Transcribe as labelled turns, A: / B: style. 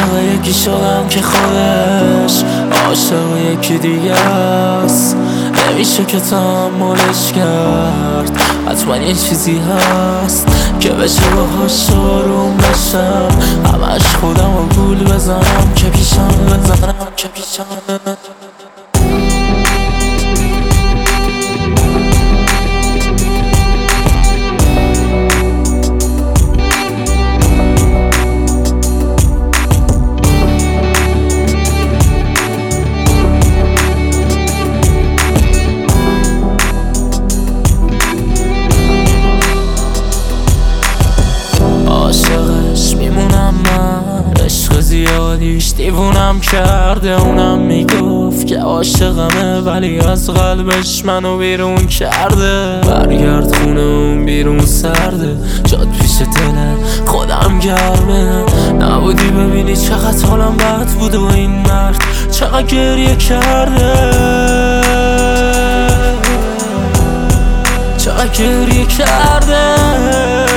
A: یکی شدم که خودش عاشق یکی دیگه است. نمیشه که تحملش کرد، حتما یه چیزی هست که بشه باهاش آروم بشم. همش خودم رو گول بزنم که پیشم عاشقش میمونم من، عشق زیادیش دیوونم کرده. اونم میگفت که عاشقمه ولی از قلبش منو بیرون کرده. برگرد خونه اون بیرون سرده، جاد پیش دل خودم گرمه. نبودی ببینی چقدر حالم بد بود و این مرد چقدر گریه کرده، چقدر گریه کرده.